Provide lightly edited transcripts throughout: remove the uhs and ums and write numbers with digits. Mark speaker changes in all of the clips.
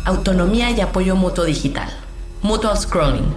Speaker 1: Autonomía y apoyo mutuo digital. Mutual Scrolling.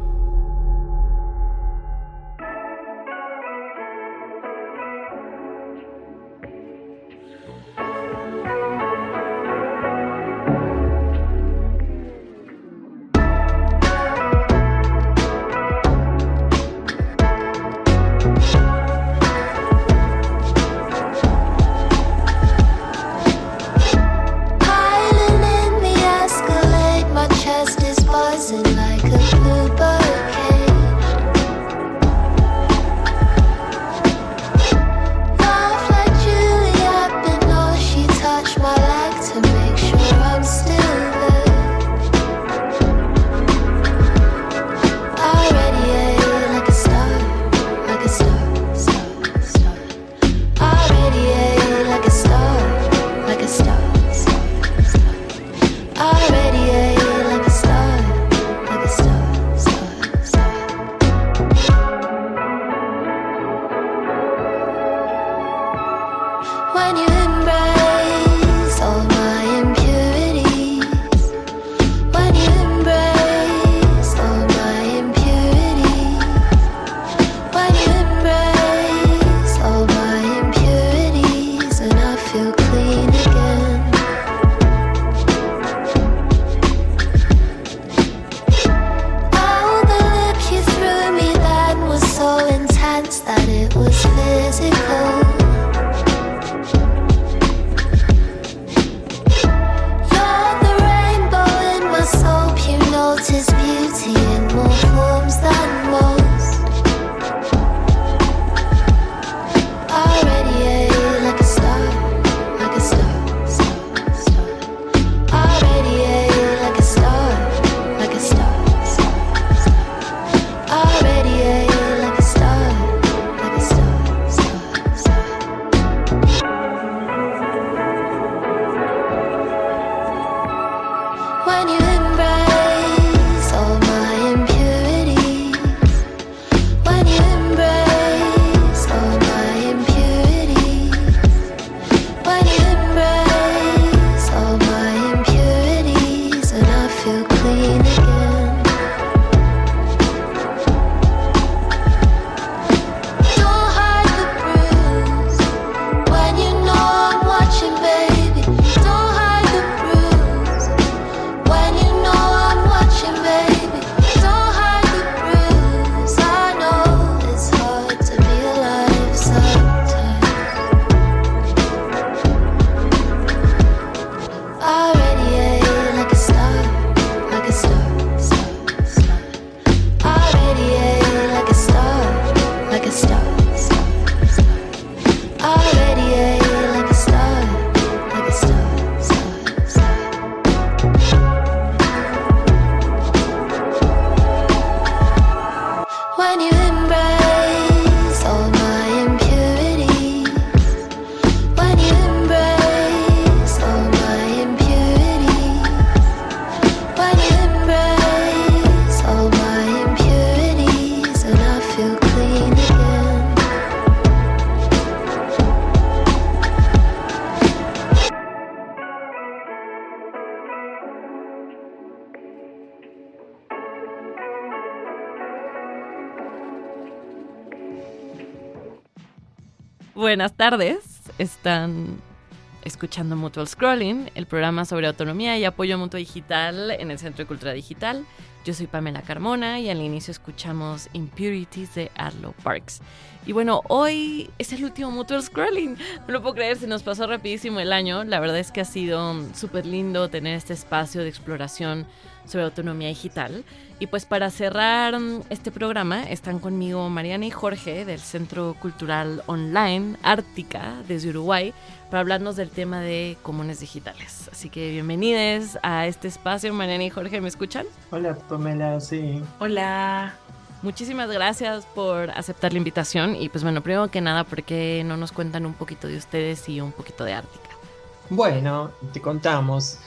Speaker 2: Buenas tardes, están escuchando Mutual Scrolling, el programa sobre autonomía y apoyo mutuo digital en el Centro de Cultura Digital. Yo soy Pamela Carmona y al inicio escuchamos Impurities de Arlo Parks. Y bueno, hoy es el último Mutual Scrolling. No lo puedo creer, se nos pasó rapidísimo el año. La verdad es que ha sido súper lindo tener este espacio de exploración sobre autonomía digital. Y pues para cerrar este programa están conmigo Mariana y Jorge del Centro Cultural Online Ártica desde Uruguay para hablarnos del tema de comunes digitales. Así que bienvenidos a este espacio. Mariana y Jorge, ¿me escuchan?
Speaker 3: Hola Pamela, sí.
Speaker 4: Hola.
Speaker 2: Muchísimas gracias por aceptar la invitación y pues bueno, primero que nada, ¿por qué no nos cuentan un poquito de ustedes y un poquito de Ártica?
Speaker 3: Bueno, te contamos.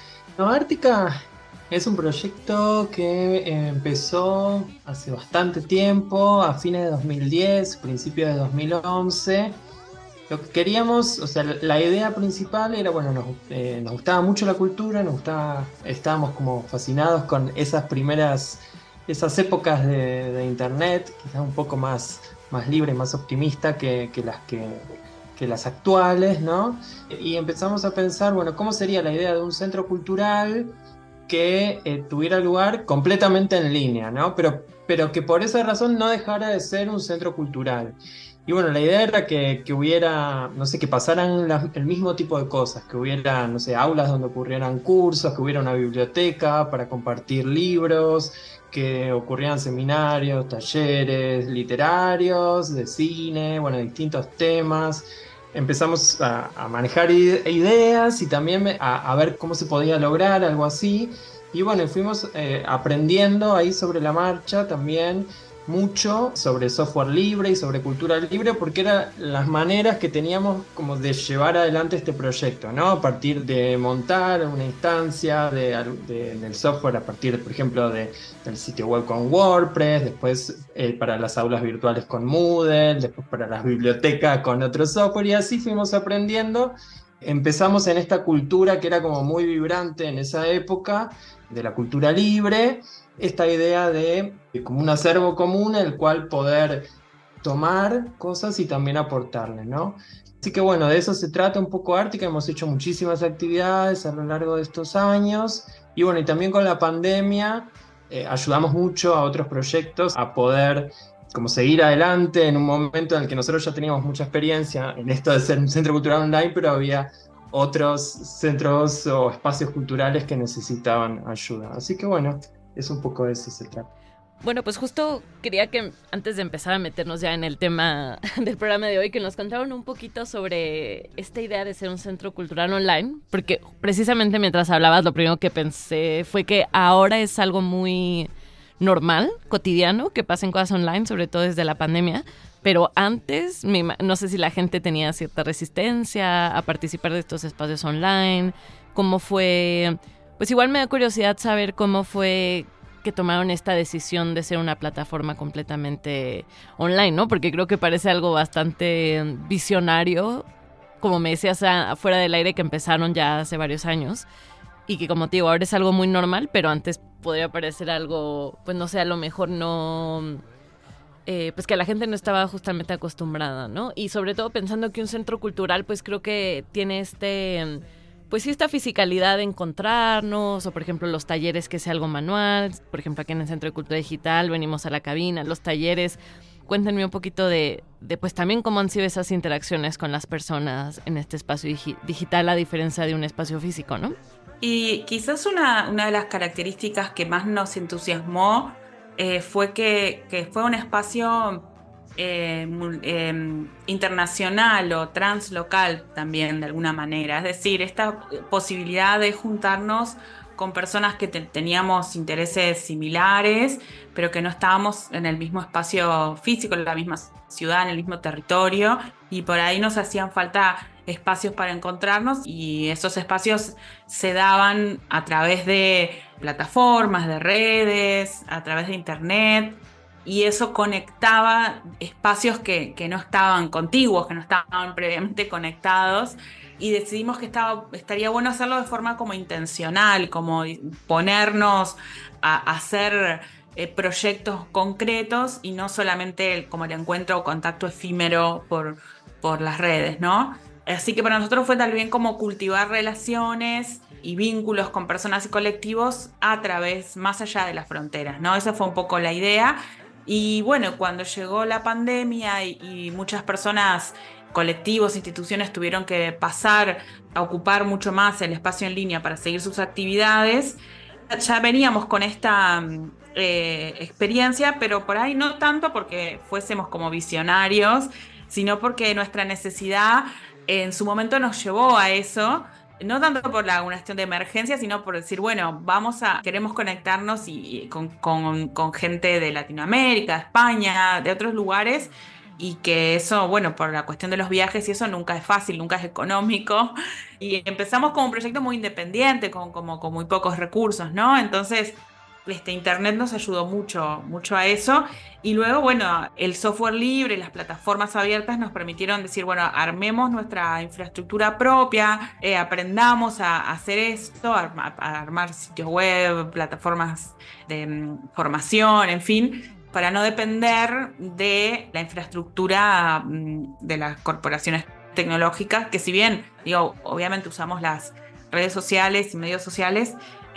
Speaker 3: Ártica es un proyecto que empezó hace bastante tiempo, a fines de 2010, principios de 2011, Lo que queríamos, o sea, la idea principal era, bueno, nos gustaba mucho la cultura, estábamos como fascinados con esas épocas de internet, quizás un poco más libre, más optimista que las actuales, ¿no? Y empezamos a pensar, bueno, ¿cómo sería la idea de un centro cultural que tuviera lugar completamente en línea, ¿no? Pero que por esa razón no dejara de ser un centro cultural. Y bueno, la idea era que hubiera, no sé, que pasaran el mismo tipo de cosas, que hubiera, no sé, aulas donde ocurrieran cursos, que hubiera una biblioteca para compartir libros, que ocurrieran seminarios, talleres literarios, de cine, bueno, distintos temas. Empezamos a manejar ideas y también a ver cómo se podía lograr algo así. Y bueno, fuimos aprendiendo ahí sobre la marcha también mucho sobre software libre y sobre cultura libre, porque eran las maneras que teníamos como de llevar adelante este proyecto, ¿no? A partir de montar una instancia del software, a partir, por ejemplo, del sitio web con WordPress, después para las aulas virtuales con Moodle, después para las bibliotecas con otro software, y así fuimos aprendiendo. Empezamos en esta cultura que era como muy vibrante en esa época, de la cultura libre, esta idea de como un acervo común el cual poder tomar cosas y también aportarle, ¿no? Así que bueno, de eso se trata un poco Ártica. Hemos hecho muchísimas actividades a lo largo de estos años y bueno, y también con la pandemia ayudamos mucho a otros proyectos a poder como seguir adelante en un momento en el que nosotros ya teníamos mucha experiencia en esto de ser un centro cultural online, pero había otros centros o espacios culturales que necesitaban ayuda. Así que bueno, es un poco de eso se trata.
Speaker 2: Bueno, pues justo quería que antes de empezar a meternos ya en el tema del programa de hoy, que nos contaron un poquito sobre esta idea de ser un centro cultural online, porque precisamente mientras hablabas lo primero que pensé fue que ahora es algo muy normal, cotidiano, que pasen cosas online, sobre todo desde la pandemia, pero antes no sé si la gente tenía cierta resistencia a participar de estos espacios online, cómo fue. Pues igual me da curiosidad saber cómo fue que tomaron esta decisión de ser una plataforma completamente online, ¿no? Porque creo que parece algo bastante visionario, como me decías afuera del aire, que empezaron ya hace varios años y que, como te digo, ahora es algo muy normal, pero antes podría parecer algo, pues no sé, a lo mejor no. Pues que la gente no estaba justamente acostumbrada, ¿no? Y sobre todo pensando que un centro cultural, pues creo que tiene pues sí, esta fisicalidad de encontrarnos, o por ejemplo los talleres, que sea algo manual. Por ejemplo, aquí en el Centro de Cultura Digital venimos a la cabina, los talleres. Cuéntenme un poquito de pues también cómo han sido esas interacciones con las personas en este espacio digital, a diferencia de un espacio físico, ¿no?
Speaker 4: Y quizás una de las características que más nos entusiasmó fue que fue un espacio internacional o translocal también, de alguna manera. Es decir, esta posibilidad de juntarnos con personas que teníamos intereses similares, pero que no estábamos en el mismo espacio físico, en la misma ciudad, en el mismo territorio, y por ahí nos hacían falta espacios para encontrarnos, y esos espacios se daban a través de plataformas, de redes, a través de internet, y eso conectaba espacios que no estaban contiguos, que no estaban previamente conectados, y decidimos que estaría bueno hacerlo de forma como intencional, como ponernos a hacer proyectos concretos y no solamente como el encuentro o contacto efímero por las redes, ¿no? Así que para nosotros fue también como cultivar relaciones y vínculos con personas y colectivos a través, más allá de las fronteras, ¿no? Esa fue un poco la idea. Y bueno, cuando llegó la pandemia y muchas personas, colectivos, instituciones tuvieron que pasar a ocupar mucho más el espacio en línea para seguir sus actividades, ya veníamos con esta experiencia, pero por ahí no tanto porque fuésemos como visionarios, sino porque nuestra necesidad en su momento nos llevó a eso, no tanto por una cuestión de emergencia, sino por decir, bueno, queremos conectarnos con gente de Latinoamérica, de España, de otros lugares, y que eso, bueno, por la cuestión de los viajes y eso nunca es fácil, nunca es económico, y empezamos como un proyecto muy independiente, con muy pocos recursos, ¿no? Entonces Internet nos ayudó mucho, mucho a eso. Y luego, bueno, el software libre, las plataformas abiertas nos permitieron decir, bueno, armemos nuestra infraestructura propia, aprendamos a hacer esto, a armar sitios web, plataformas de formación, en fin, para no depender de la infraestructura de las corporaciones tecnológicas, que si bien, digo, obviamente usamos las redes sociales y medios sociales,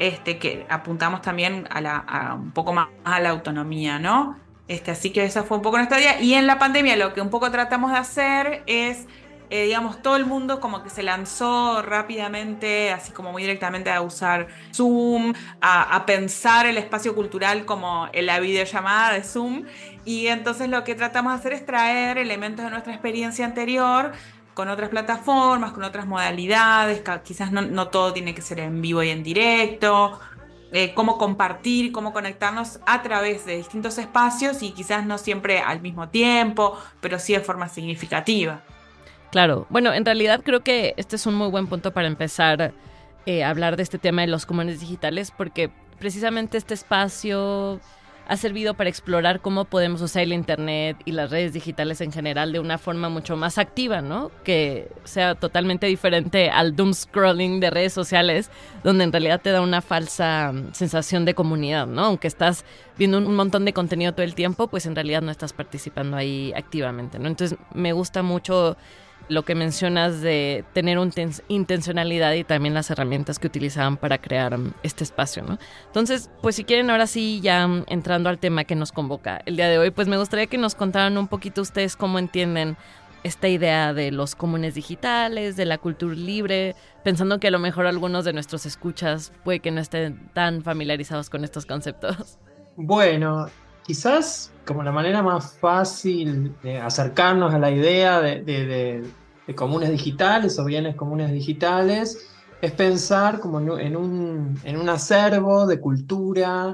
Speaker 4: que apuntamos también a un poco más a la autonomía, ¿no? Así que esa fue un poco nuestra idea. Y en la pandemia lo que un poco tratamos de hacer es, digamos, todo el mundo como que se lanzó rápidamente, así como muy directamente a usar Zoom, a pensar el espacio cultural como en la videollamada de Zoom. Y entonces lo que tratamos de hacer es traer elementos de nuestra experiencia anterior con otras plataformas, con otras modalidades, quizás no todo tiene que ser en vivo y en directo, cómo compartir, cómo conectarnos a través de distintos espacios y quizás no siempre al mismo tiempo, pero sí de forma significativa.
Speaker 2: Claro, bueno, en realidad creo que este es un muy buen punto para empezar a hablar de este tema de los comunes digitales, porque precisamente este espacio ha servido para explorar cómo podemos usar el internet y las redes digitales en general de una forma mucho más activa, ¿no? Que sea totalmente diferente al doom scrolling de redes sociales, donde en realidad te da una falsa sensación de comunidad, ¿no? Aunque estás viendo un montón de contenido todo el tiempo, pues en realidad no estás participando ahí activamente, ¿no? Entonces me gusta mucho lo que mencionas de tener una intencionalidad y también las herramientas que utilizaban para crear este espacio, ¿no? Entonces, pues si quieren ahora sí, ya entrando al tema que nos convoca el día de hoy, pues me gustaría que nos contaran un poquito ustedes cómo entienden esta idea de los comunes digitales, de la cultura libre, pensando que a lo mejor algunos de nuestros escuchas puede que no estén tan familiarizados con estos conceptos.
Speaker 3: Bueno, quizás como la manera más fácil de acercarnos a la idea de comunes digitales o bienes comunes digitales es pensar como en un acervo de cultura,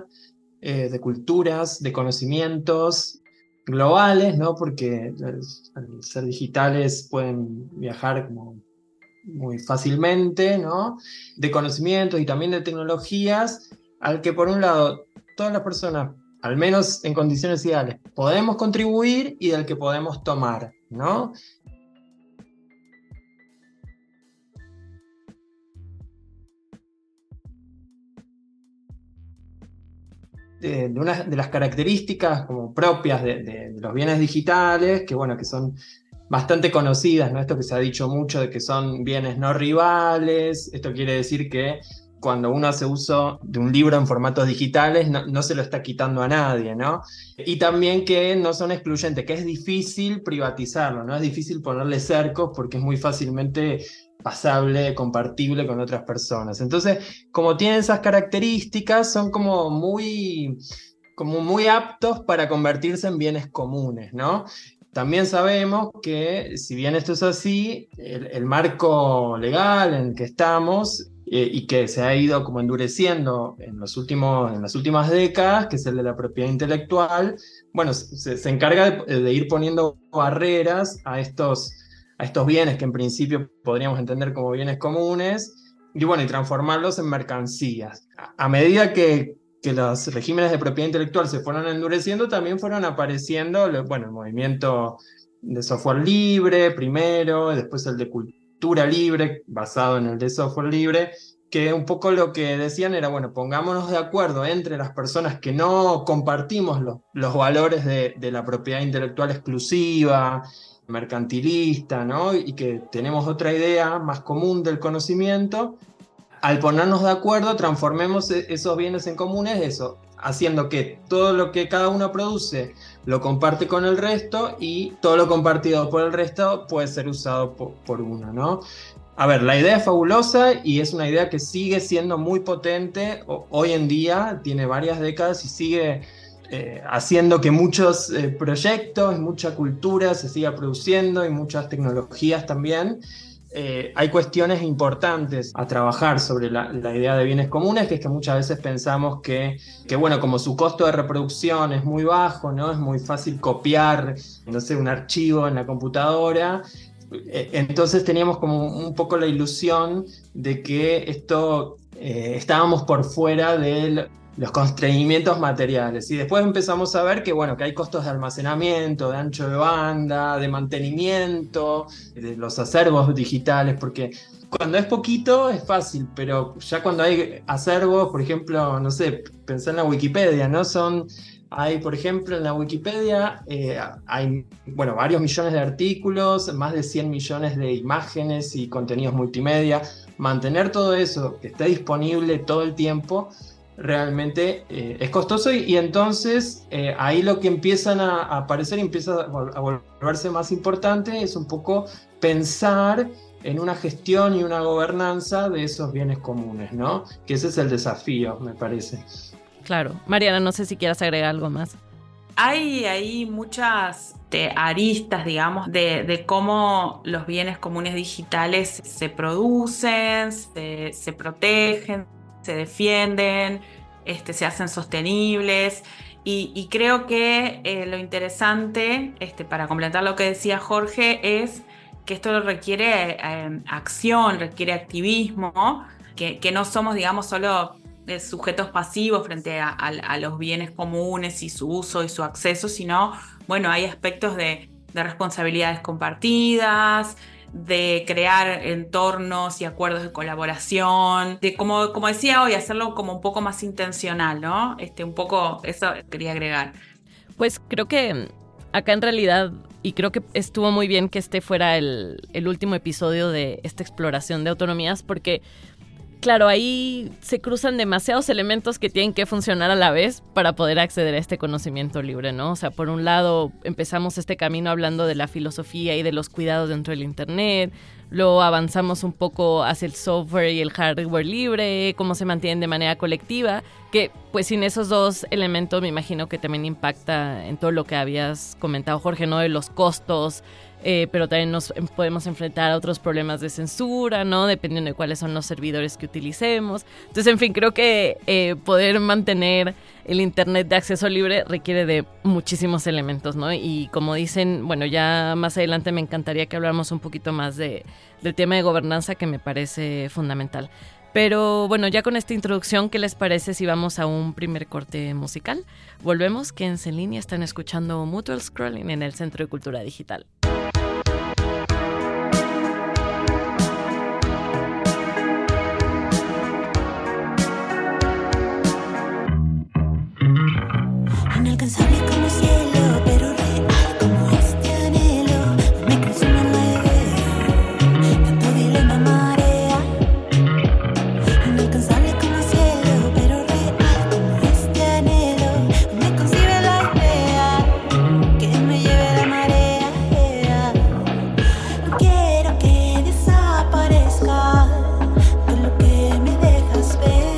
Speaker 3: de culturas, de conocimientos globales, ¿no? Porque al ser digitales pueden viajar como muy fácilmente, ¿no? De conocimientos y también de tecnologías, al que por un lado todas las personas, al menos en condiciones ideales, podemos contribuir y del que podemos tomar, ¿no? Una de las características como propias de los bienes digitales, que bueno, que son bastante conocidas, ¿no? Esto que se ha dicho mucho de que son bienes no rivales, esto quiere decir que cuando uno hace uso de un libro en formatos digitales no se lo está quitando a nadie, ¿no? Y también que no son excluyentes, que es difícil privatizarlo, ¿no? Es difícil ponerle cercos porque es muy fácilmente pasable, compartible con otras personas. Entonces, como tienen esas características, son como muy aptos para convertirse en bienes comunes, ¿no? También sabemos que, si bien esto es así, el marco legal en el que estamos y que se ha ido como endureciendo en las últimas décadas, que es el de la propiedad intelectual, bueno, se encarga de ir poniendo barreras a estos bienes que en principio podríamos entender como bienes comunes, y bueno, y transformarlos en mercancías. A medida que los regímenes de propiedad intelectual se fueron endureciendo, también fueron apareciendo, bueno, el movimiento de software libre primero, después el de cultura libre, basado en el de software libre, que un poco lo que decían era, bueno, pongámonos de acuerdo entre las personas que no compartimos los valores de la propiedad intelectual exclusiva, mercantilista, ¿no? Y que tenemos otra idea más común del conocimiento. Al ponernos de acuerdo, transformemos esos bienes en comunes, eso, haciendo que todo lo que cada uno produce lo comparte con el resto y todo lo compartido por el resto puede ser usado por uno, ¿no? A ver, la idea es fabulosa y es una idea que sigue siendo muy potente hoy en día, tiene varias décadas y sigue haciendo que muchos proyectos, mucha cultura se siga produciendo y muchas tecnologías también. Hay cuestiones importantes a trabajar sobre la idea de bienes comunes, que es que muchas veces pensamos que bueno, como su costo de reproducción es muy bajo, ¿no? Es muy fácil copiar, no sé, un archivo en la computadora. Entonces teníamos como un poco la ilusión de que esto estábamos por fuera los constreñimientos materiales. Y después empezamos a ver que, bueno, que hay costos de almacenamiento, de ancho de banda, de mantenimiento, de los acervos digitales, porque cuando es poquito es fácil, pero ya cuando hay acervos, por ejemplo, no sé, pensá en la Wikipedia, ¿no? Hay, por ejemplo, en la Wikipedia hay, bueno, varios millones de artículos, más de 100 millones de imágenes y contenidos multimedia. Mantener todo eso que esté disponible todo el tiempo realmente es costoso y entonces ahí lo que empiezan a aparecer y empieza a volverse más importante es un poco pensar en una gestión y una gobernanza de esos bienes comunes, ¿no? Que ese es el desafío, me parece.
Speaker 2: Claro. Mariana, no sé si quieras agregar algo más.
Speaker 4: Hay ahí muchas aristas, digamos, de cómo los bienes comunes digitales se producen, se protegen, se defienden, se hacen sostenibles. Y creo que lo interesante, para completar lo que decía Jorge, es que esto requiere acción, requiere activismo, que no somos, digamos, solo sujetos pasivos frente a los bienes comunes y su uso y su acceso, sino, bueno, hay aspectos de responsabilidades compartidas, de crear entornos y acuerdos de colaboración, de como decía hoy, hacerlo como un poco más intencional, ¿no? Un poco eso quería agregar.
Speaker 2: Pues creo que acá en realidad, y creo que estuvo muy bien que este fuera el último episodio de esta exploración de autonomías, porque claro, ahí se cruzan demasiados elementos que tienen que funcionar a la vez para poder acceder a este conocimiento libre, ¿no? O sea, por un lado empezamos este camino hablando de la filosofía y de los cuidados dentro del Internet, luego avanzamos un poco hacia el software y el hardware libre, cómo se mantienen de manera colectiva, que pues sin esos dos elementos me imagino que también impacta en todo lo que habías comentado, Jorge, ¿no? De los costos, pero también nos podemos enfrentar a otros problemas de censura, ¿no? Dependiendo de cuáles son los servidores que utilicemos. Entonces, en fin, creo que poder mantener el Internet de acceso libre requiere de muchísimos elementos, ¿no? Y como dicen, bueno, ya más adelante me encantaría que habláramos un poquito más del tema de gobernanza, que me parece fundamental. Pero bueno, ya con esta introducción, ¿qué les parece si vamos a un primer corte musical? Volvemos, quédense en línea, están escuchando Mutual Scrolling en el Centro de Cultura Digital.
Speaker 5: Inalcanzable como cielo, pero real como este anhelo. Me consume la idea, tanto dilema marea. Inalcanzable como cielo, pero real como este anhelo. Me concibe la idea, que me lleve la marea. No quiero que desaparezca de lo que me dejas ver.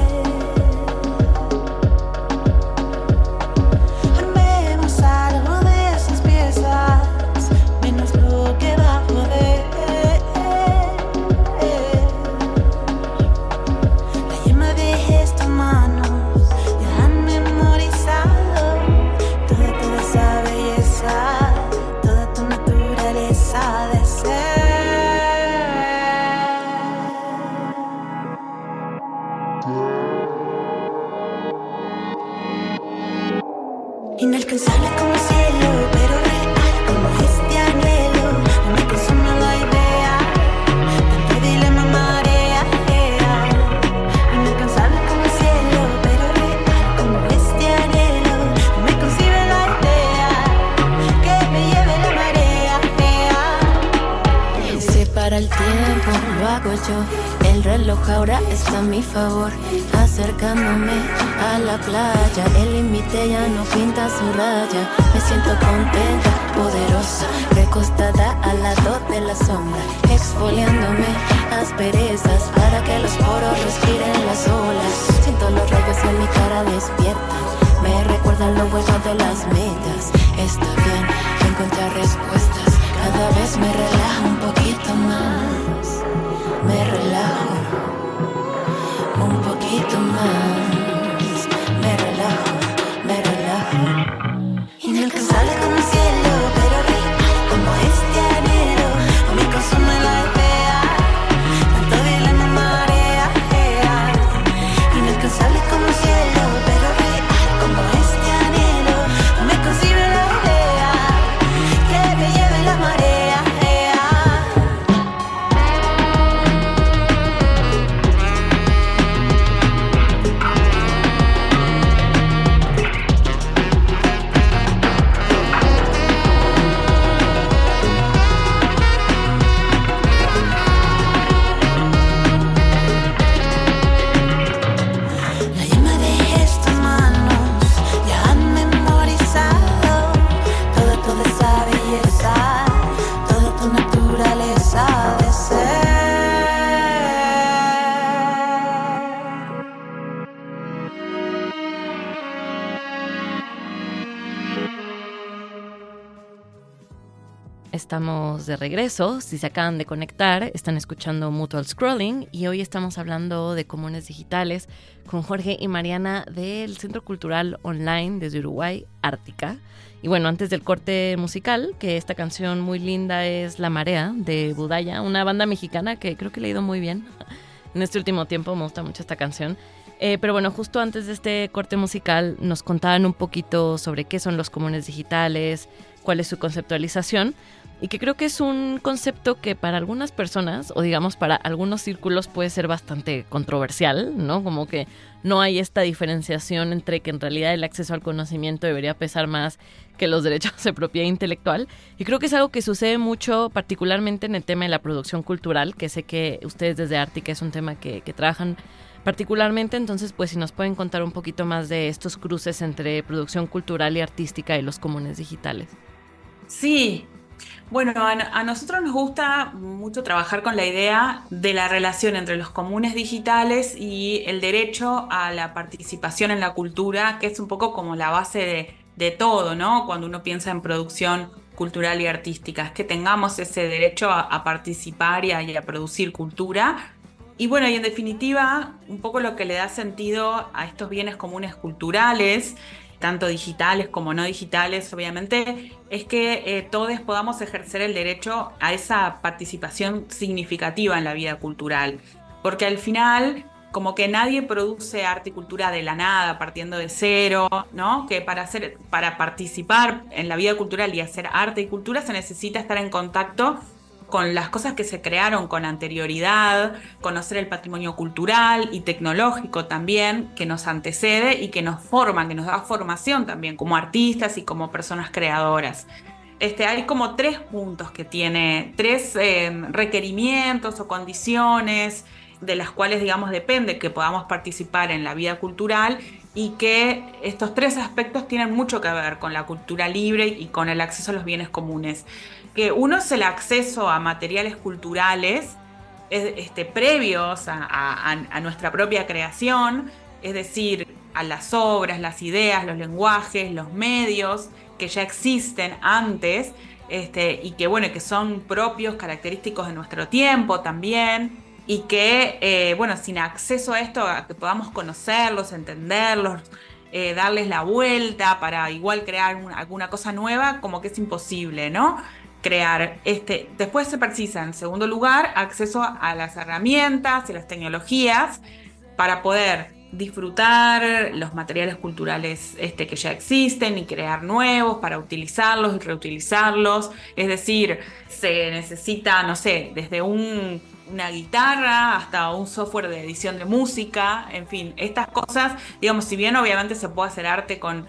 Speaker 5: Inalcanzable como cielo, pero real como este anhelo. No me consume la idea, tanto dilema marea. Inalcanzable como cielo, pero real como este anhelo. No me concibe la idea, que me lleve la marea. Separa el tiempo, lo hago yo. El reloj ahora está a mi favor, acercándome a la playa. El límite ya no pinta su raya. Me siento contenta, poderosa, recostada al lado de la sombra, exfoliándome asperezas para que los poros respiren las olas. Siento los rayos en mi cara despierta, me recuerdan lo bueno de las metas. Está bien encontrar respuestas, cada vez me relajo un poquito más. Me relajo un poquito más. Me relajo, me relajo. Inalcanzable como el cielo, pero real como este anhelo. No me consume la idea, tanto dilema marea.
Speaker 2: estamos de regreso. Si se acaban de conectar, están escuchando Mutual Scrolling y hoy estamos hablando de comunes digitales con Jorge y Mariana del Centro Cultural Online desde Uruguay, Ártica. Y bueno, antes del corte musical, que esta canción muy linda es La Marea de Budaya, una banda mexicana que creo que le ha ido muy bien en este último tiempo, me gusta mucho esta canción. Pero bueno, justo antes de este corte musical nos contaban un poquito sobre qué son los comunes digitales, cuál es su conceptualización, y que creo que es un concepto que para algunas personas, o digamos para algunos círculos, puede ser bastante controversial, ¿no? Como que no hay esta diferenciación entre que en realidad el acceso al conocimiento debería pesar más que los derechos de propiedad intelectual. Y creo que es algo que sucede mucho, particularmente en el tema de la producción cultural, que sé que ustedes desde Ártica es un tema que trabajan particularmente. Entonces, pues si nos pueden contar un poquito más de estos cruces entre producción cultural y artística y los comunes digitales.
Speaker 4: Sí, bueno, a nosotros nos gusta mucho trabajar con la idea de la relación entre los comunes digitales y el derecho a la participación en la cultura, que es un poco como la base de todo, ¿no? Cuando uno piensa en producción cultural y artística, es que tengamos ese derecho a participar y a producir cultura. Y bueno, y en definitiva, un poco lo que le da sentido a estos bienes comunes culturales, tanto digitales como no digitales, obviamente, es que todos podamos ejercer el derecho a esa participación significativa en la vida cultural. Porque al final, como que nadie produce arte y cultura de la nada, partiendo de cero, ¿no? Que para participar en la vida cultural y hacer arte y cultura se necesita estar en contacto con las cosas que se crearon con anterioridad, conocer el patrimonio cultural y tecnológico también que nos antecede y que nos forma, que nos da formación también como artistas y como personas creadoras. Hay como 3 puntos que tiene, 3 requerimientos o condiciones de las cuales, digamos, depende que podamos participar en la vida cultural, y que estos 3 aspectos tienen mucho que ver con la cultura libre y con el acceso a los bienes comunes. Que uno es el acceso a materiales culturales previos a nuestra propia creación, es decir, a las obras, las ideas, los lenguajes, los medios que ya existen antes, y que, bueno, que son propios, característicos de nuestro tiempo también, y que, bueno, sin acceso a esto, a que podamos conocerlos, entenderlos, darles la vuelta para igual crear alguna cosa nueva, como que es imposible, ¿no? Crear. Después se precisa, en segundo lugar, acceso a las herramientas y las tecnologías para poder disfrutar los materiales culturales que ya existen y crear nuevos para utilizarlos y reutilizarlos. Es decir, se necesita, no sé, desde una guitarra hasta un software de edición de música, en fin, estas cosas, digamos, si bien obviamente se puede hacer arte con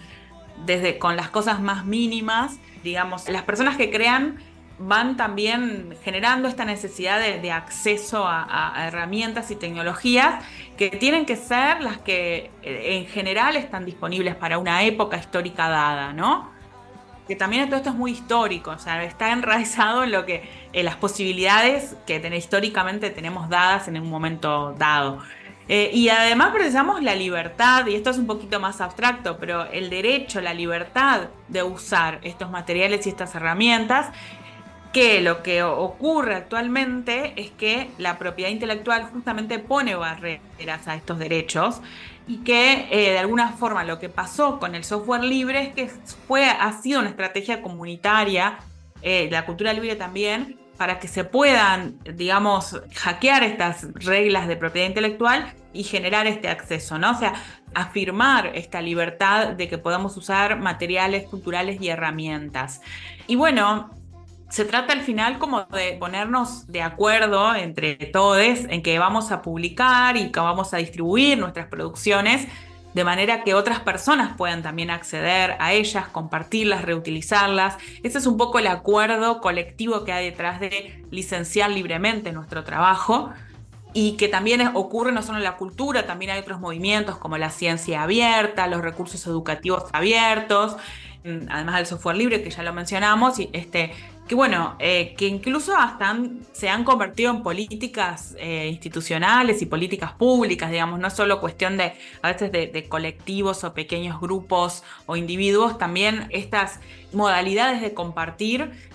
Speaker 4: las cosas más mínimas, digamos, las personas que crean van también generando esta necesidad de acceso a herramientas y tecnologías que tienen que ser las que en general están disponibles para una época histórica dada, ¿no? Que también todo esto es muy histórico, o sea, está enraizado en lo que las posibilidades que históricamente tenemos dadas en un momento dado. Y además precisamos la libertad, y esto es un poquito más abstracto, pero el derecho, la libertad de usar estos materiales y estas herramientas, que lo que ocurre actualmente es que la propiedad intelectual justamente pone barreras a estos derechos, y que de alguna forma lo que pasó con el software libre es que ha sido una estrategia comunitaria, la cultura libre también, para que se puedan, digamos, hackear estas reglas de propiedad intelectual y generar este acceso, ¿no? O sea, afirmar esta libertad de que podamos usar materiales culturales y herramientas. Y bueno, se trata al final como de ponernos de acuerdo entre todos en que vamos a publicar y que vamos a distribuir nuestras producciones de manera que otras personas puedan también acceder a ellas, compartirlas, reutilizarlas. Ese es un poco el acuerdo colectivo que hay detrás de licenciar libremente nuestro trabajo, y que también ocurre no solo en la cultura, también hay otros movimientos como la ciencia abierta, los recursos educativos abiertos, además del software libre que ya lo mencionamos, y que bueno, que incluso hasta se han convertido en políticas institucionales y políticas públicas, digamos, no solo cuestión a veces de colectivos o pequeños grupos o individuos, también estas modalidades de compartir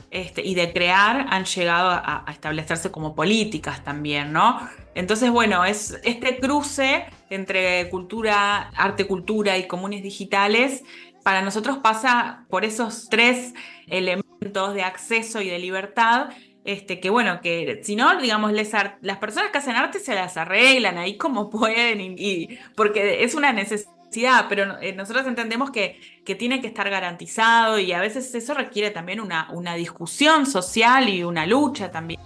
Speaker 4: y de crear han llegado a establecerse como políticas también, ¿no? Entonces, bueno, es este cruce entre cultura, arte, cultura y comunes digitales, para nosotros pasa por esos tres elementos de acceso y de libertad, que bueno, que si no, digamos, las personas que hacen arte se las arreglan ahí como pueden, porque es una necesidad, pero nosotros entendemos que tiene que estar garantizado, y a veces eso requiere también una discusión social y una lucha también,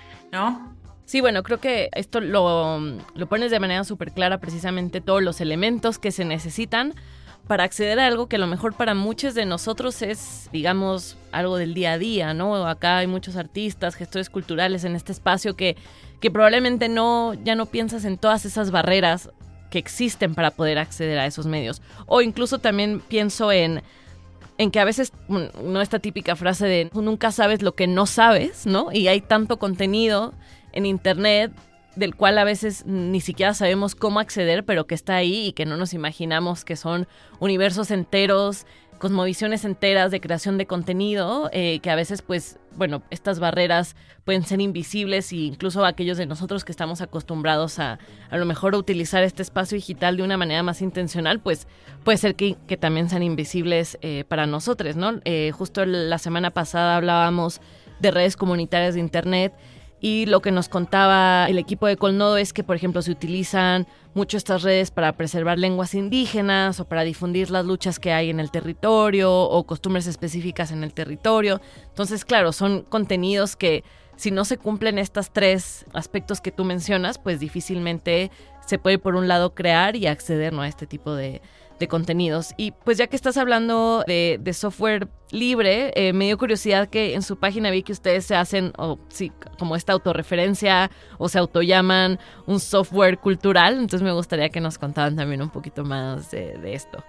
Speaker 4: ¿no?
Speaker 2: Sí, bueno, creo que esto lo pones de manera súper clara, precisamente todos los elementos que se necesitan para acceder a algo que a lo mejor para muchos de nosotros es, digamos, algo del día a día, ¿no? Acá hay muchos artistas, gestores culturales en este espacio que probablemente ya no piensas en todas esas barreras que existen para poder acceder a esos medios. O incluso también pienso en que a veces, no, esta típica frase de nunca sabes lo que no sabes, ¿no? Y hay tanto contenido en internet del cual a veces ni siquiera sabemos cómo acceder, pero que está ahí y que no nos imaginamos, que son universos enteros, cosmovisiones enteras de creación de contenido, que a veces, pues, bueno, estas barreras pueden ser invisibles, e incluso aquellos de nosotros que estamos acostumbrados a lo mejor a utilizar este espacio digital de una manera más intencional, pues puede ser que también sean invisibles para nosotros, ¿no? Justo la semana pasada hablábamos de redes comunitarias de internet, y lo que nos contaba el equipo de Colnodo es que, por ejemplo, se utilizan mucho estas redes para preservar lenguas indígenas o para difundir las luchas que hay en el territorio o costumbres específicas en el territorio. Entonces, claro, son contenidos que, si no se cumplen estos tres aspectos que tú mencionas, pues difícilmente se puede, por un lado, crear y acceder, ¿no?, a este tipo de contenidos. Y pues ya que estás hablando de software libre, me dio curiosidad que en su página vi que ustedes se hacen, como esta autorreferencia, o se autollaman un software cultural. Entonces me gustaría que nos contaran también un poquito más de esto.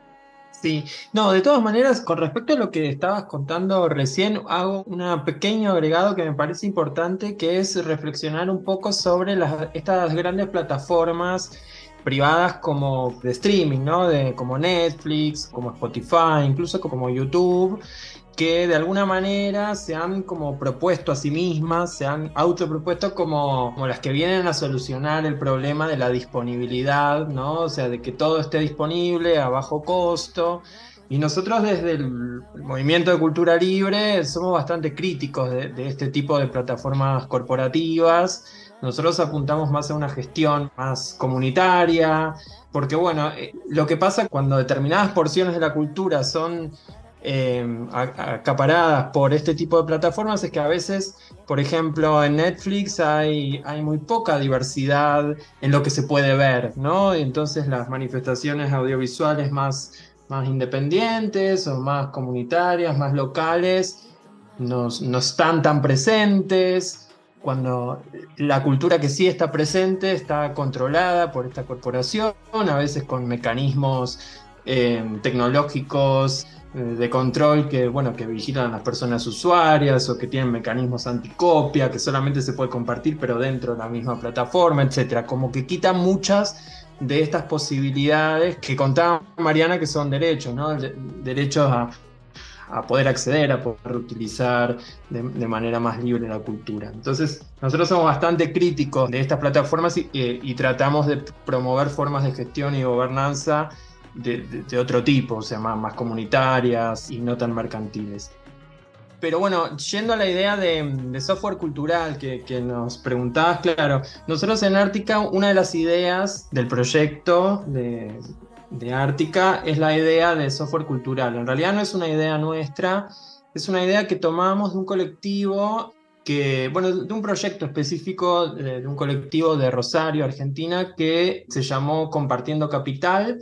Speaker 3: Sí, no, de todas maneras, con respecto a lo que estabas contando recién, hago un pequeño agregado que me parece importante, que es reflexionar un poco sobre estas grandes plataformas privadas como de streaming, ¿no? Como Netflix, como Spotify, incluso como YouTube, que de alguna manera se han como propuesto a sí mismas, se han autopropuesto como las que vienen a solucionar el problema de la disponibilidad, ¿no? O sea, de que todo esté disponible a bajo costo. Y nosotros desde el movimiento de cultura libre somos bastante críticos de este tipo de plataformas corporativas. Nosotros apuntamos más a una gestión más comunitaria, porque bueno, lo que pasa cuando determinadas porciones de la cultura son acaparadas por este tipo de plataformas es que a veces, por ejemplo, en Netflix hay muy poca diversidad en lo que se puede ver, ¿no? Y entonces las manifestaciones audiovisuales más independientes o más comunitarias, más locales, no están tan presentes, cuando la cultura que sí está presente está controlada por esta corporación, a veces con mecanismos tecnológicos de control que vigilan a las personas usuarias, o que tienen mecanismos anticopia que solamente se puede compartir pero dentro de la misma plataforma, etcétera. Como que quitan muchas de estas posibilidades que contaba Mariana, que son derechos, ¿no? Derechos a poder acceder, a poder utilizar de manera más libre la cultura. Entonces, nosotros somos bastante críticos de estas plataformas y tratamos de promover formas de gestión y gobernanza de otro tipo, o sea, más comunitarias y no tan mercantiles. Pero bueno, yendo a la idea de software cultural que nos preguntabas, claro, nosotros en Ártica, una de las ideas del proyecto de Ártica es la idea de software cultural. En realidad no es una idea nuestra, es una idea que tomamos de un colectivo de un proyecto específico de un colectivo de Rosario, Argentina, que se llamó Compartiendo Capital.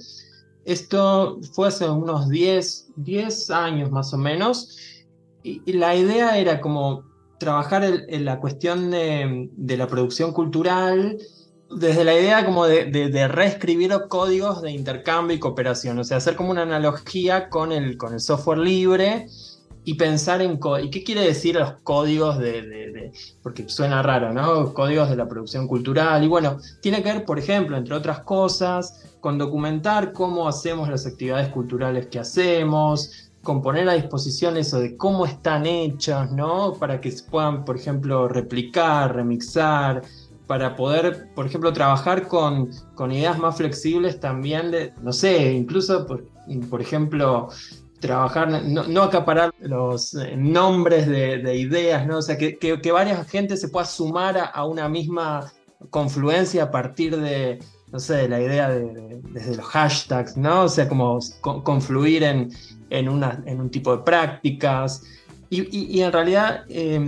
Speaker 3: Esto fue hace unos 10 años más o menos, y la idea era como trabajar en la cuestión de la producción cultural desde la idea como de reescribir códigos de intercambio y cooperación, o sea, hacer como una analogía con el software libre y pensar en ¿y qué quiere decir los códigos porque suena raro, ¿no? Códigos de la producción cultural, y bueno, tiene que ver, por ejemplo, entre otras cosas, con documentar cómo hacemos las actividades culturales que hacemos, con poner a disposición eso de cómo están hechas, ¿no? Para que se puedan, por ejemplo, replicar, remixar, para poder, por ejemplo, trabajar con ideas más flexibles también, no sé, incluso, por ejemplo, trabajar, no acaparar los nombres de ideas, ¿no? O sea, que varias gente se pueda sumar a una misma confluencia a partir de, no sé, de la idea desde los hashtags, ¿no? O sea, como confluir en un tipo de prácticas. Y en realidad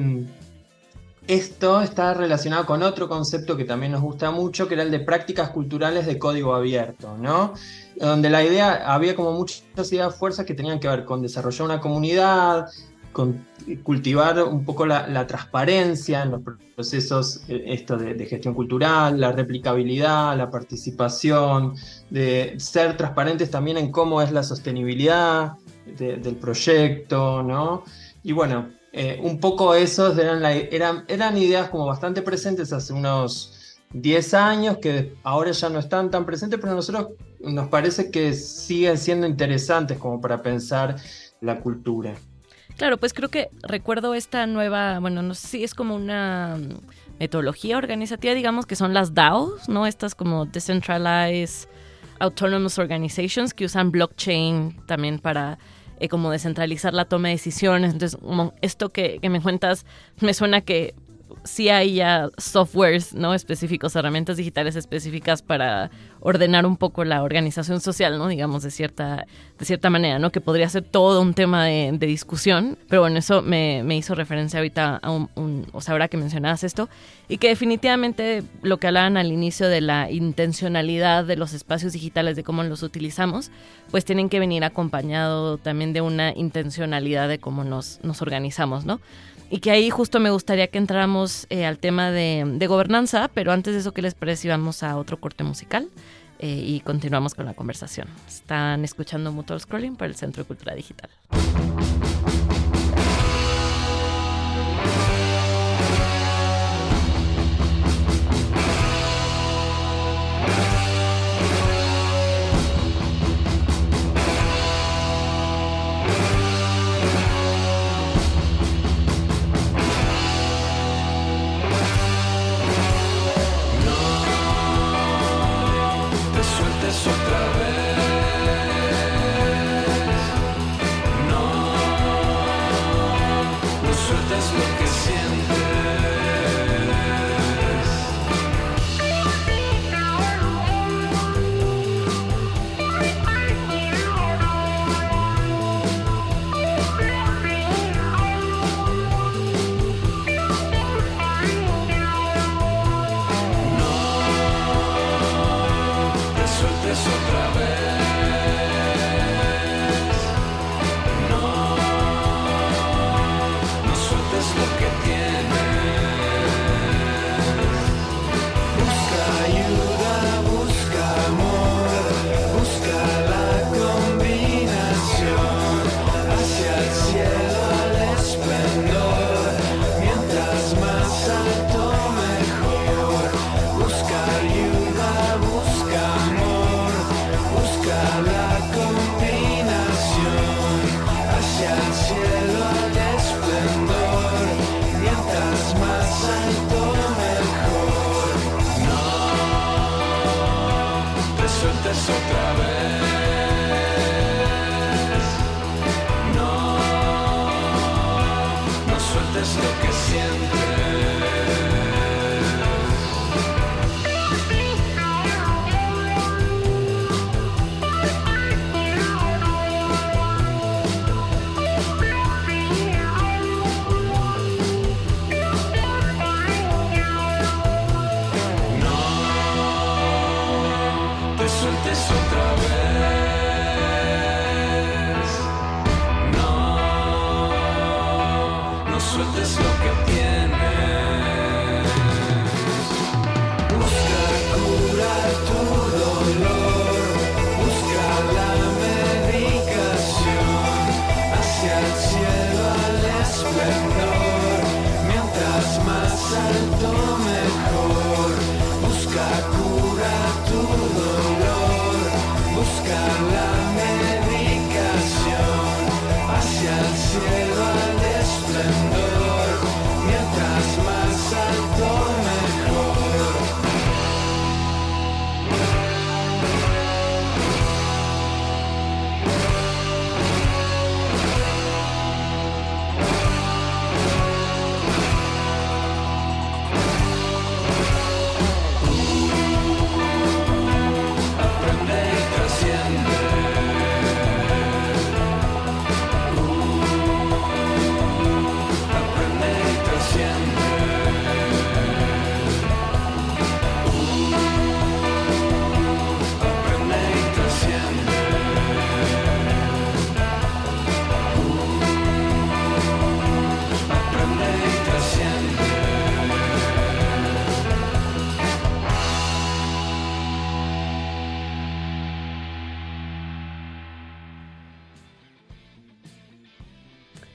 Speaker 3: esto está relacionado con otro concepto que también nos gusta mucho, que era el de prácticas culturales de código abierto, ¿no? Donde la idea, había como muchas ideas fuerzas que tenían que ver con desarrollar una comunidad, con cultivar un poco la transparencia en los procesos de gestión cultural, la replicabilidad, la participación, de ser transparentes también en cómo es la sostenibilidad del proyecto, ¿no? Y bueno, un poco esos eran ideas como bastante presentes hace unos 10 años, que ahora ya no están tan presentes, pero a nosotros nos parece que siguen siendo interesantes como para pensar la cultura.
Speaker 2: Claro, pues creo que recuerdo esta nueva, bueno, no sé si es como una metodología organizativa, digamos, que son las DAOs, ¿no? Estas como Decentralized Autonomous Organizations, que usan blockchain también para como descentralizar la toma de decisiones. Entonces, como esto que me cuentas, me suena que sí hay ya softwares, ¿no?, específicos, herramientas digitales específicas para ordenar un poco la organización social, ¿no?, digamos, de cierta manera, ¿no?, que podría ser todo un tema de discusión. Pero bueno, eso me hizo referencia ahorita a o sea, ahora que mencionabas esto, y que definitivamente lo que hablaban al inicio de la intencionalidad de los espacios digitales, de cómo los utilizamos, pues tienen que venir acompañado también de una intencionalidad de cómo nos organizamos, ¿no? Y que ahí justo me gustaría que entráramos al tema de gobernanza, pero antes de eso, ¿qué les parece si vamos a otro corte musical y continuamos con la conversación? Están escuchando Mutual Scrolling por el Centro de Cultura Digital.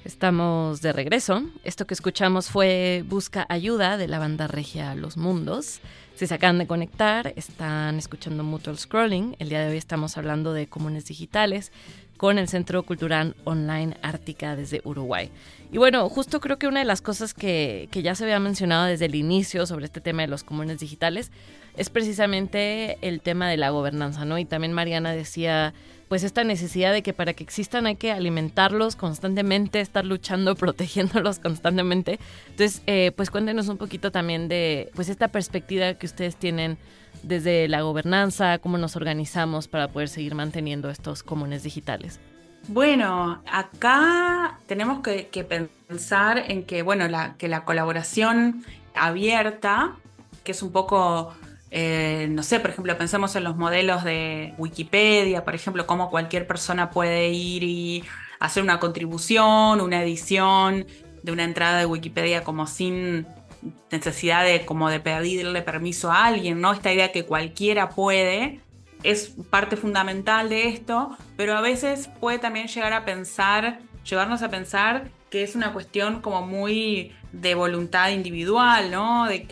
Speaker 2: Estamos de regreso. Esto que escuchamos fue Busca Ayuda de la banda regia Los Mundos. Si se acaban de conectar, están escuchando Mutual Scrolling. El día de hoy estamos hablando de comunes digitales con el Centro Cultural Online Ártica desde Uruguay. Y bueno, justo creo que una de las cosas que ya se había mencionado desde el inicio sobre este tema de los comunes digitales es precisamente el tema de la gobernanza, ¿no? Y también Mariana decía, pues esta necesidad de que para que existan hay que alimentarlos constantemente, estar luchando, protegiéndolos constantemente. Entonces, pues cuéntenos un poquito también de pues esta perspectiva que ustedes tienen desde la gobernanza, cómo nos organizamos para poder seguir manteniendo estos comunes digitales.
Speaker 4: Bueno, acá tenemos que pensar en que, bueno, que la colaboración abierta, que es un poco, no sé, por ejemplo, pensemos en los modelos de Wikipedia, por ejemplo, cómo cualquier persona puede ir y hacer una contribución, una edición de una entrada de Wikipedia como sin necesidad de pedirle permiso a alguien, ¿no? Esta idea que cualquiera puede es parte fundamental de esto, pero a veces puede también llevarnos a pensar que es una cuestión como muy de voluntad individual, ¿no? De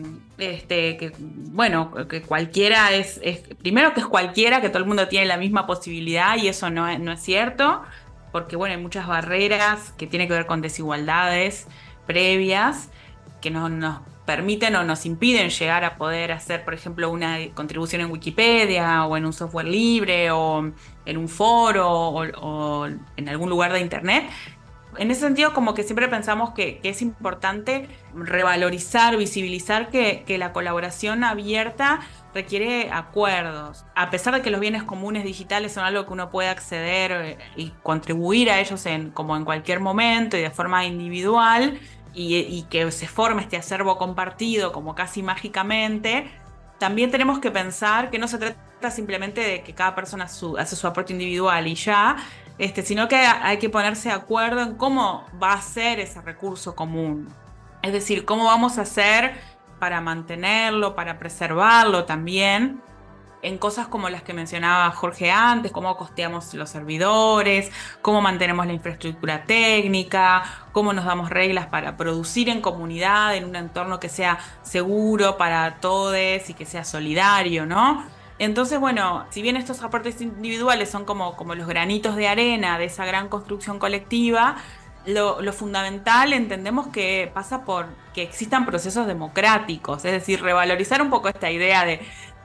Speaker 4: que cualquiera es primero que es cualquiera, que todo el mundo tiene la misma posibilidad, y eso no es cierto, porque bueno, hay muchas barreras que tienen que ver con desigualdades previas que no nos permiten o nos impiden llegar a poder hacer, por ejemplo, una contribución en Wikipedia o en un software libre o en un foro o en algún lugar de internet. En ese sentido, como que siempre pensamos que es importante revalorizar, visibilizar que la colaboración abierta requiere acuerdos. A pesar de que los bienes comunes digitales son algo que uno puede acceder y contribuir a ellos como en cualquier momento y de forma individual, y que se forme este acervo compartido como casi mágicamente, también tenemos que pensar que no se trata simplemente de que cada persona hace su aporte individual y ya, sino que hay que ponerse de acuerdo en cómo va a ser ese recurso común. Es decir, cómo vamos a hacer para mantenerlo, para preservarlo también, en cosas como las que mencionaba Jorge antes, cómo costeamos los servidores, cómo mantenemos la infraestructura técnica, cómo nos damos reglas para producir en comunidad, en un entorno que sea seguro para todos y que sea solidario, ¿no? Entonces, bueno, si bien estos aportes individuales son como los granitos de arena de esa gran construcción colectiva, lo fundamental entendemos que pasa por que existan procesos democráticos, es decir, revalorizar un poco esta idea de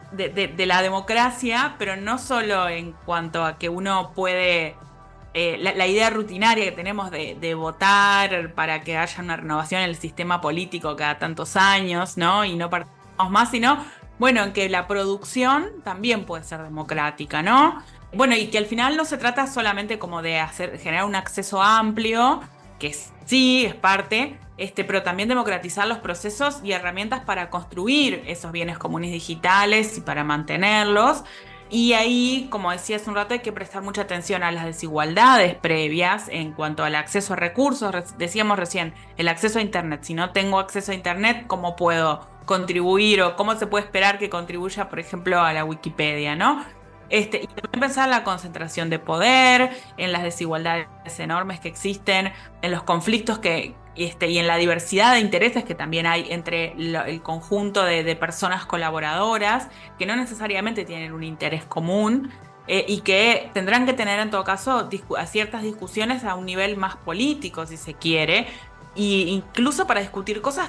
Speaker 4: la democracia, pero no solo en cuanto a que uno puede, la idea rutinaria que tenemos de votar para que haya una renovación en el sistema político cada tantos años, ¿no? Y no participamos más, sino, bueno, en que la producción también puede ser democrática, ¿no? Bueno, y que al final no se trata solamente como de generar un acceso amplio, que sí es parte, pero también democratizar los procesos y herramientas para construir esos bienes comunes digitales y para mantenerlos. Y ahí, como decía hace un rato, hay que prestar mucha atención a las desigualdades previas en cuanto al acceso a recursos. Decíamos recién, el acceso a Internet. Si no tengo acceso a Internet, ¿cómo puedo contribuir o cómo se puede esperar que contribuya, por ejemplo, a la Wikipedia, ¿no? Y también pensar en la concentración de poder, en las desigualdades enormes que existen, en los conflictos y en la diversidad de intereses que también hay entre el conjunto de personas colaboradoras que no necesariamente tienen un interés común y que tendrán que tener en todo caso ciertas discusiones a un nivel más político, si se quiere, e incluso para discutir cosas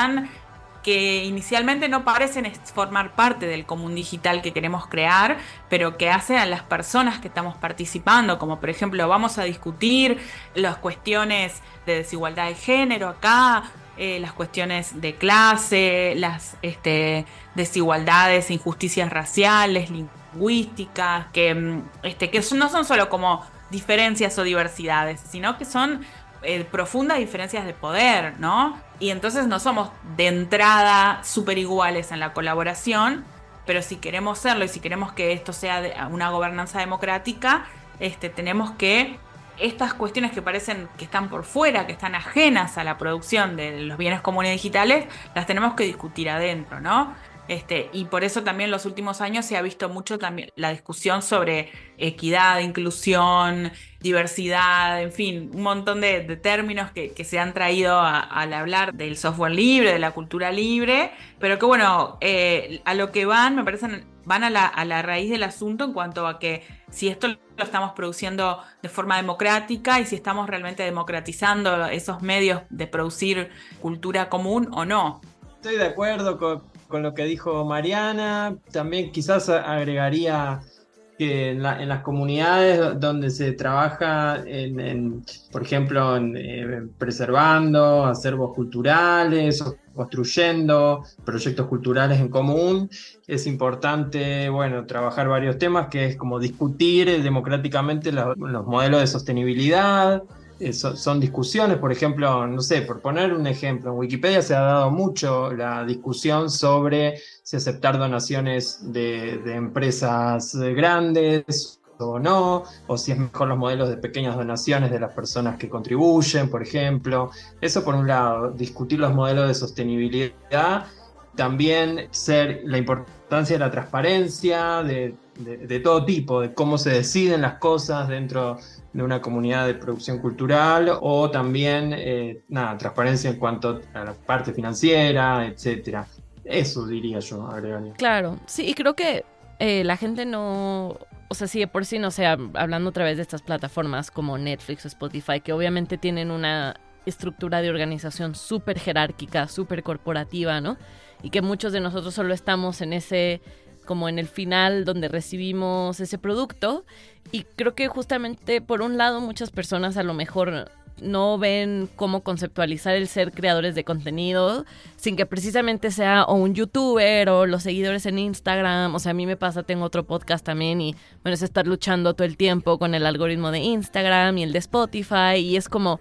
Speaker 4: que inicialmente no parecen formar parte del común digital que queremos crear, pero que hacen a las personas que estamos participando, como por ejemplo vamos a discutir las cuestiones de desigualdad de género acá, las cuestiones de clase, las desigualdades, injusticias raciales, lingüísticas, que no son solo como diferencias o diversidades, sino que son profundas diferencias de poder, ¿no? Y entonces no somos de entrada súper iguales en la colaboración, pero si queremos serlo y si queremos que esto sea una gobernanza democrática, tenemos que estas cuestiones que parecen que están por fuera, que están ajenas a la producción de los bienes comunes digitales, las tenemos que discutir adentro, ¿no? Y por eso también en los últimos años se ha visto mucho también la discusión sobre equidad, inclusión, diversidad, en fin, un montón de términos que se han traído al hablar del software libre, de la cultura libre, pero que bueno, a lo que me parece, van a la raíz del asunto en cuanto a que si esto lo estamos produciendo de forma democrática y si estamos realmente democratizando esos medios de producir cultura común o no.
Speaker 3: Estoy de acuerdo con lo que dijo Mariana. También quizás agregaría que en las comunidades donde se trabaja, por ejemplo, en preservando acervos culturales o construyendo proyectos culturales en común, es importante, bueno, trabajar varios temas, que es como discutir democráticamente los modelos de sostenibilidad. Son discusiones, por ejemplo, no sé, por poner un ejemplo, en Wikipedia se ha dado mucho la discusión sobre si aceptar donaciones de empresas grandes o no, o si es mejor los modelos de pequeñas donaciones de las personas que contribuyen, por ejemplo. Eso por un lado, discutir los modelos de sostenibilidad, también la importancia de la transparencia, de todo tipo, de cómo se deciden las cosas dentro de una comunidad de producción cultural, o también transparencia en cuanto a la parte financiera, etcétera. Eso diría yo, agregaría.
Speaker 2: Claro, sí, y creo que la gente no... O sea, sí, de por sí, no sé, hablando otra vez de estas plataformas como Netflix o Spotify, que obviamente tienen una estructura de organización súper jerárquica, súper corporativa, ¿no? Y que muchos de nosotros solo estamos en ese, como en el final donde recibimos ese producto. Y creo que justamente, por un lado, muchas personas a lo mejor no ven cómo conceptualizar el ser creadores de contenido sin que precisamente sea o un youtuber o los seguidores en Instagram. O sea, a mí me pasa, tengo otro podcast también y bueno, es estar luchando todo el tiempo con el algoritmo de Instagram y el de Spotify, y es como...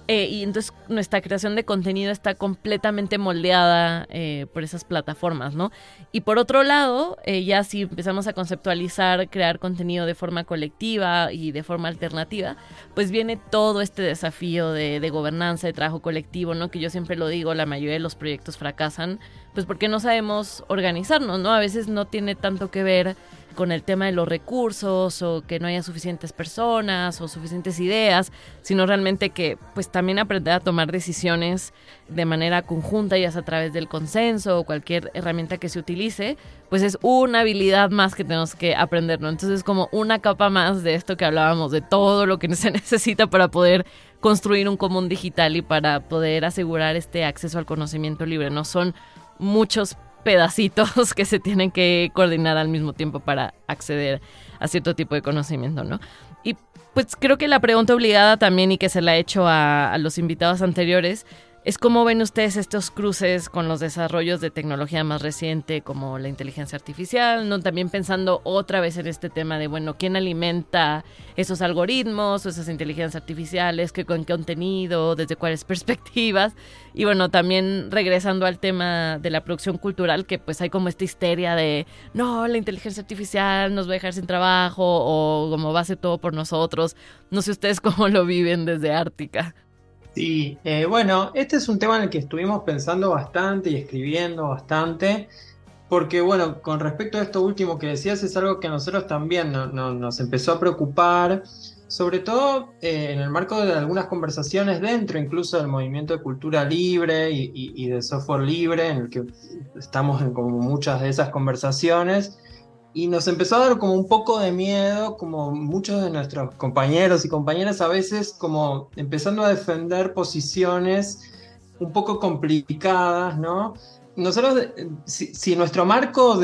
Speaker 2: y entonces nuestra creación de contenido está completamente moldeada por esas plataformas, ¿no? Y por otro lado, ya si empezamos a conceptualizar, crear contenido de forma colectiva y de forma alternativa, pues viene todo este desafío de gobernanza, de trabajo colectivo, ¿no? Que yo siempre lo digo, la mayoría de los proyectos fracasan, pues porque no sabemos organizarnos, ¿no? A veces no tiene tanto que ver con el tema de los recursos o que no haya suficientes personas o suficientes ideas, sino realmente que pues también aprender a tomar decisiones de manera conjunta, ya sea a través del consenso o cualquier herramienta que se utilice, pues es una habilidad más que tenemos que aprender, ¿no? Entonces es como una capa más de esto que hablábamos, de todo lo que se necesita para poder construir un común digital y para poder asegurar este acceso al conocimiento libre, ¿no? Son muchos pedacitos que se tienen que coordinar al mismo tiempo para acceder a cierto tipo de conocimiento, ¿no? Y pues creo que la pregunta obligada también, y que se la he hecho a los invitados anteriores, es cómo ven ustedes estos cruces con los desarrollos de tecnología más reciente como la inteligencia artificial, ¿no? También pensando otra vez en este tema de, bueno, ¿quién alimenta esos algoritmos o esas inteligencias artificiales? ¿Con qué contenido? ¿Desde cuáles perspectivas? Y bueno, también regresando al tema de la producción cultural, que pues hay como esta histeria de, no, la inteligencia artificial nos va a dejar sin trabajo o como va a hacer todo por nosotros. No sé ustedes cómo lo viven desde Ártica.
Speaker 3: Sí, bueno, este es un tema en el que estuvimos pensando bastante y escribiendo bastante, porque bueno, con respecto a esto último que decías, es algo que a nosotros también nos empezó a preocupar, sobre todo en el marco de algunas conversaciones dentro incluso del movimiento de cultura libre y de software libre, en el que estamos en como muchas de esas conversaciones. Y nos empezó a dar como un poco de miedo, como muchos de nuestros compañeros y compañeras a veces como empezando a defender posiciones un poco complicadas, ¿no? Nosotros, si nuestro marco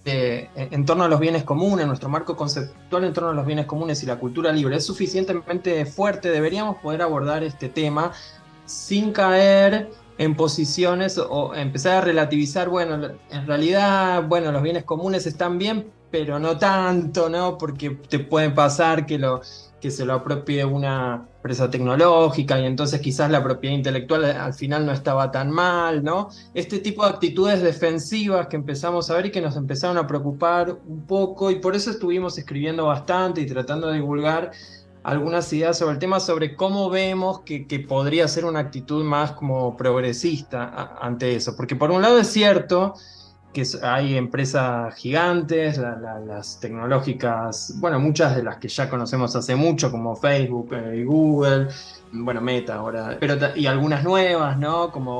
Speaker 3: en torno a los bienes comunes, nuestro marco conceptual en torno a los bienes comunes y la cultura libre es suficientemente fuerte, deberíamos poder abordar este tema sin caer en posiciones o empezar a relativizar, bueno, en realidad, bueno, los bienes comunes están bien, pero no tanto, ¿no? Porque te pueden pasar que se lo apropie una empresa tecnológica y entonces quizás la propiedad intelectual al final no estaba tan mal, ¿no? Este tipo de actitudes defensivas que empezamos a ver y que nos empezaron a preocupar un poco, y por eso estuvimos escribiendo bastante y tratando de divulgar algunas ideas sobre el tema, sobre cómo vemos que podría ser una actitud más como progresista ante eso. Porque por un lado es cierto hay empresas gigantes, las tecnológicas, bueno, muchas de las que ya conocemos hace mucho, como Facebook y Google, bueno, Meta ahora, pero y algunas nuevas, ¿no? Como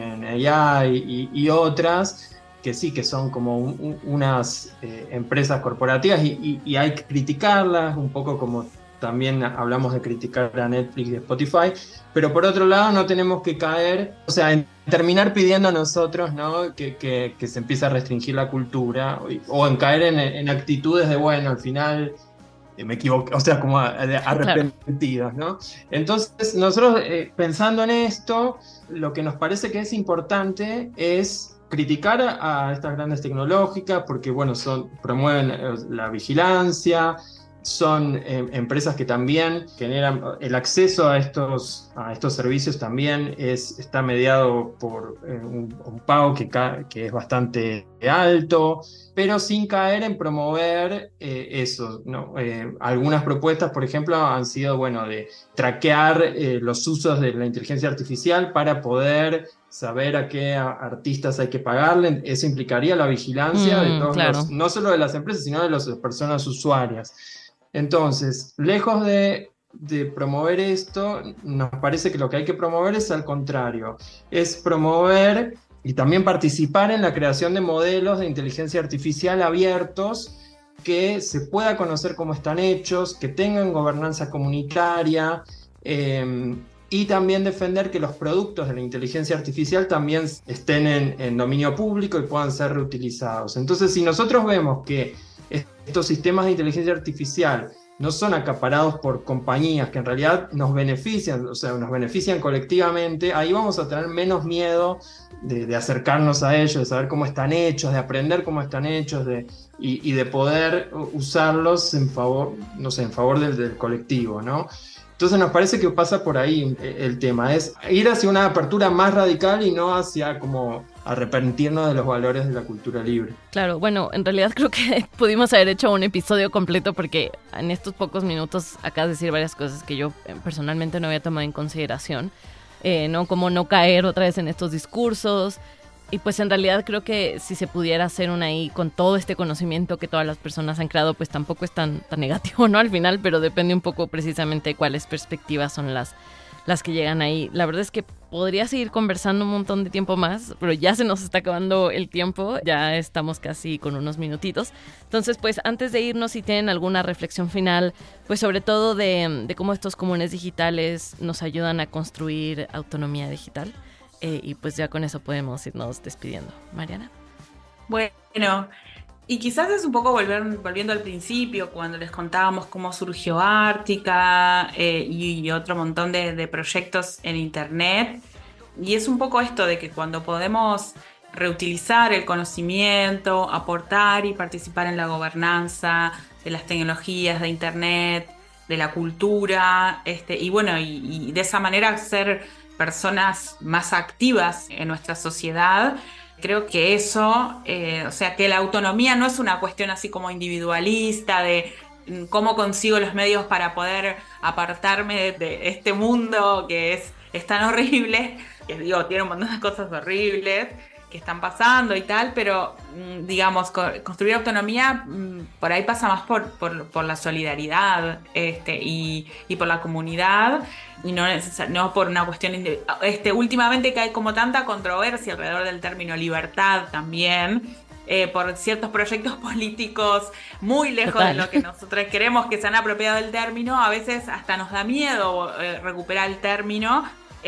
Speaker 3: OpenAI y otras, que sí, que son como unas empresas corporativas y hay que criticarlas, un poco como también hablamos de criticar a Netflix y Spotify, pero por otro lado no tenemos que caer, o sea, en terminar pidiendo a nosotros, ¿no? que se empiece a restringir la cultura, o en caer en actitudes de, bueno, al final me equivoqué, o sea, como arrepentidos, ¿no? Entonces, nosotros pensando en esto, lo que nos parece que es importante es criticar a estas grandes tecnológicas, porque, bueno, promueven la vigilancia, son empresas que también generan el acceso a estos servicios, también está mediado por un pago que es bastante alto, pero sin caer en promover eso, ¿no? Algunas propuestas, por ejemplo, han sido, bueno, de traquear los usos de la inteligencia artificial para poder saber a qué artistas hay que pagarle. Eso implicaría la vigilancia de todos
Speaker 2: claro.
Speaker 3: no solo de las empresas, sino de las personas usuarias. Entonces, lejos de promover esto, nos parece que lo que hay que promover es al contrario, es promover y también participar en la creación de modelos de inteligencia artificial abiertos, que se pueda conocer cómo están hechos, que tengan gobernanza comunitaria, y también defender que los productos de la inteligencia artificial también estén en dominio público y puedan ser reutilizados. Entonces, si nosotros vemos que estos sistemas de inteligencia artificial no son acaparados por compañías que en realidad nos benefician, o sea, nos benefician colectivamente, ahí vamos a tener menos miedo de acercarnos a ellos, de saber cómo están hechos, de aprender cómo están hechos, y de poder usarlos en favor del colectivo, ¿no? Entonces nos parece que pasa por ahí el tema, es ir hacia una apertura más radical y no hacia como arrepentirnos de los valores de la cultura libre.
Speaker 2: Claro, bueno, en realidad creo que pudimos haber hecho un episodio completo, porque en estos pocos minutos acabas de decir varias cosas que yo personalmente no había tomado en consideración, ¿no? Como no caer otra vez en estos discursos. Y pues en realidad creo que si se pudiera hacer una ahí con todo este conocimiento que todas las personas han creado, pues tampoco es tan negativo, ¿no? Al final, pero depende un poco precisamente de cuáles perspectivas son las que llegan ahí. La verdad es que podría seguir conversando un montón de tiempo más, pero ya se nos está acabando el tiempo, ya estamos casi con unos minutitos. Entonces, pues antes de irnos, si tienen alguna reflexión final, pues sobre todo de cómo estos comunes digitales nos ayudan a construir autonomía digital. Y pues ya con eso podemos irnos despidiendo. Mariana.
Speaker 4: Bueno, y quizás es un poco volviendo al principio, cuando les contábamos cómo surgió Ártica y otro montón de proyectos en Internet. Y es un poco esto de que cuando podemos reutilizar el conocimiento, aportar y participar en la gobernanza de las tecnologías de Internet, de la cultura, y bueno, y de esa manera ser personas más activas en nuestra sociedad. Creo que eso, o sea, que la autonomía no es una cuestión así como individualista de cómo consigo los medios para poder apartarme de este mundo que es tan horrible, que digo, tiene un montón de cosas horribles que están pasando y tal, pero digamos, construir autonomía por ahí pasa más por la solidaridad y por la comunidad, y no por una cuestión últimamente que hay como tanta controversia alrededor del término libertad también, por ciertos proyectos políticos muy lejos Total. De lo que nosotros queremos, que se han apropiado del término. A veces hasta nos da miedo recuperar el término.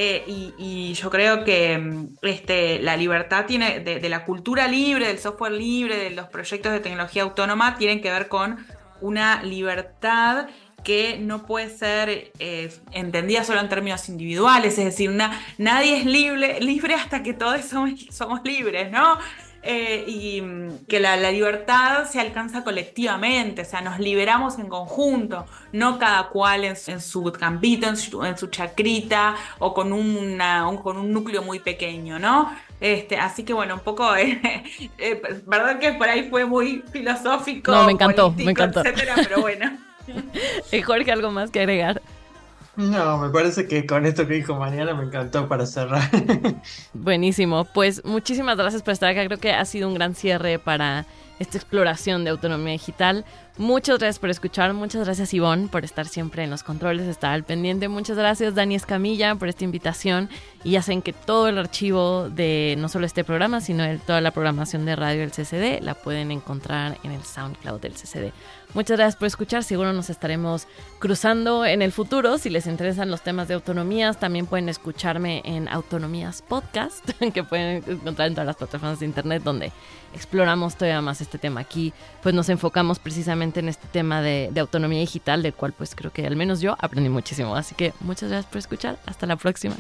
Speaker 4: Y yo creo que la libertad tiene de la cultura libre, del software libre, de los proyectos de tecnología autónoma, tienen que ver con una libertad que no puede ser entendida solo en términos individuales, es decir, nadie es libre hasta que todos somos libres, ¿no? Y que la libertad se alcanza colectivamente, o sea, nos liberamos en conjunto, no cada cual en su campito, en su chacrita, o con un núcleo muy pequeño, ¿no? Así que bueno, un poco, verdad que por ahí fue muy filosófico,
Speaker 2: no, me encantó,
Speaker 4: político, etcétera, pero bueno.
Speaker 2: Jorge, ¿algo más que agregar?
Speaker 3: No, me parece que con esto que dijo Mariana me encantó para cerrar.
Speaker 2: Buenísimo, pues muchísimas gracias por estar acá. Creo que ha sido un gran cierre para esta exploración de autonomía digital. Muchas gracias por escuchar, muchas gracias Ivonne por estar siempre en los controles, estar al pendiente. Muchas gracias Dani Escamilla por esta invitación, y ya saben que todo el archivo de no solo este programa, sino de toda la programación de radio del CCD la pueden encontrar en el SoundCloud del CCD. Muchas gracias por escuchar, seguro nos estaremos cruzando en el futuro. Si les interesan los temas de autonomías, también pueden escucharme en Autonomías Podcast, que pueden encontrar en todas las plataformas de internet, donde exploramos todavía más este tema. Aquí pues nos enfocamos precisamente en este tema de autonomía digital, del cual pues creo que al menos yo aprendí muchísimo. Así que muchas gracias por escuchar, hasta la próxima.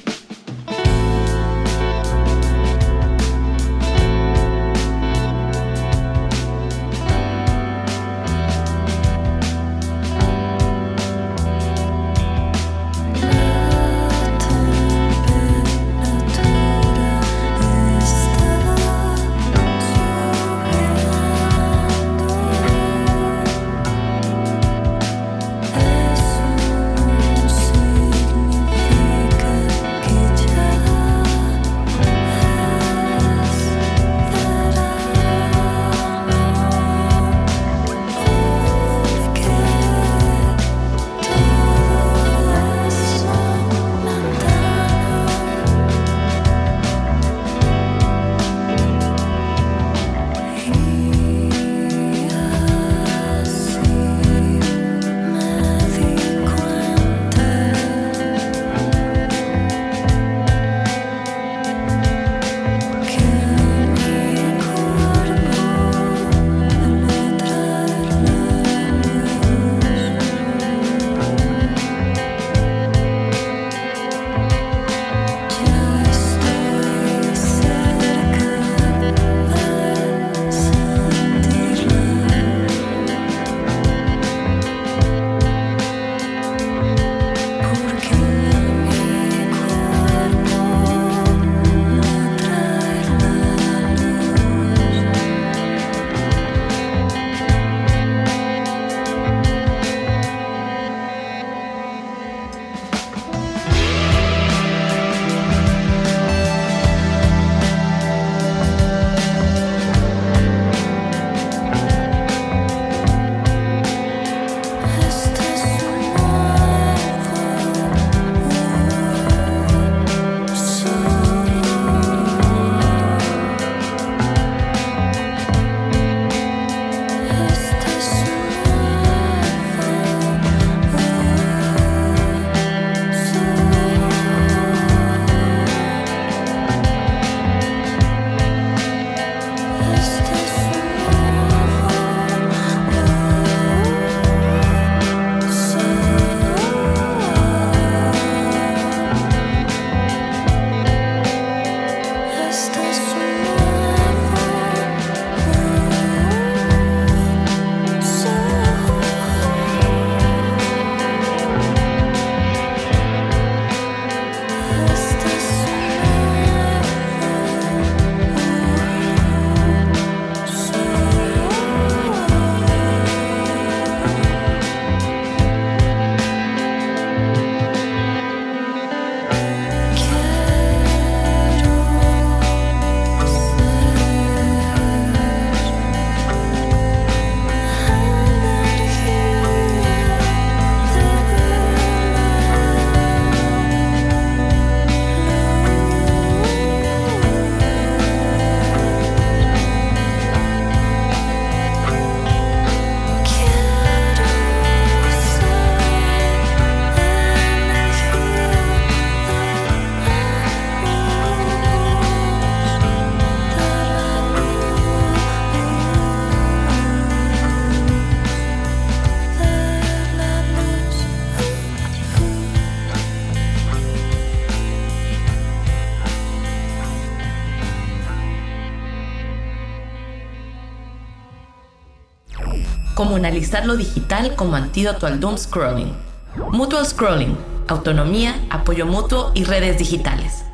Speaker 1: Cómo analizar lo digital como antídoto al doom scrolling. Mutual Scrolling, autonomía, apoyo mutuo y redes digitales.